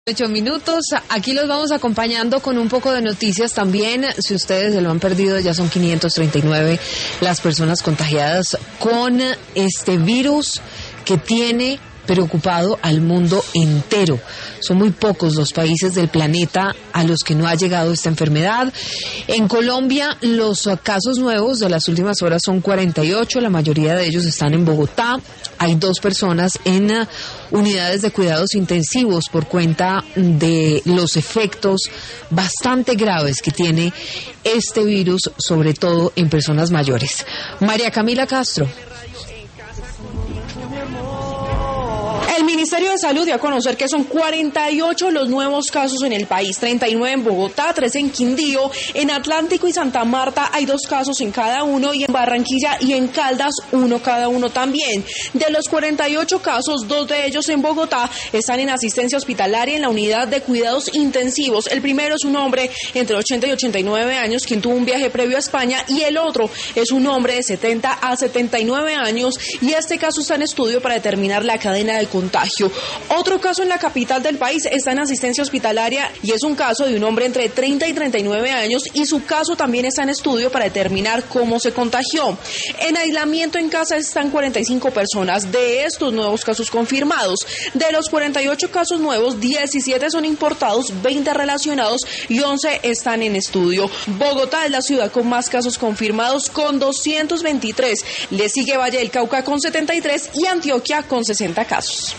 8 minutos, aquí los vamos acompañando con un poco de noticias también. Si ustedes se lo han perdido, ya son 539 las personas contagiadas con este virus que tiene preocupado al mundo entero. Son muy pocos los países del planeta a los que no ha llegado esta enfermedad. En Colombia, los casos nuevos de las últimas horas son 48, la mayoría de ellos están en Bogotá. Hay 2 personas en unidades de cuidados intensivos por cuenta de los efectos bastante graves que tiene este virus, sobre todo en personas mayores. María Camila Castro. El Ministerio de Salud dio a conocer que son 48 los nuevos casos en el país, 39 en Bogotá, 3 en Quindío, en Atlántico y Santa Marta hay 2 casos en cada uno y en Barranquilla y en Caldas 1 cada uno también. De los 48 casos, 2 de ellos en Bogotá están en asistencia hospitalaria en la unidad de cuidados intensivos. El primero es un hombre entre 80 y 89 años quien tuvo un viaje previo a España y el otro es un hombre de 70 a 79 años y este caso está en estudio para determinar la cadena de contagio. Otro caso en la capital del país está en asistencia hospitalaria y es un caso de un hombre entre 30 y 39 años y su caso también está en estudio para determinar cómo se contagió. En aislamiento en casa están 45 personas de estos nuevos casos confirmados. De los 48 casos nuevos, 17 son importados, 20 relacionados y 11 están en estudio. Bogotá es la ciudad con más casos confirmados con 223. Le sigue Valle del Cauca con 73 y Antioquia con 60 casos.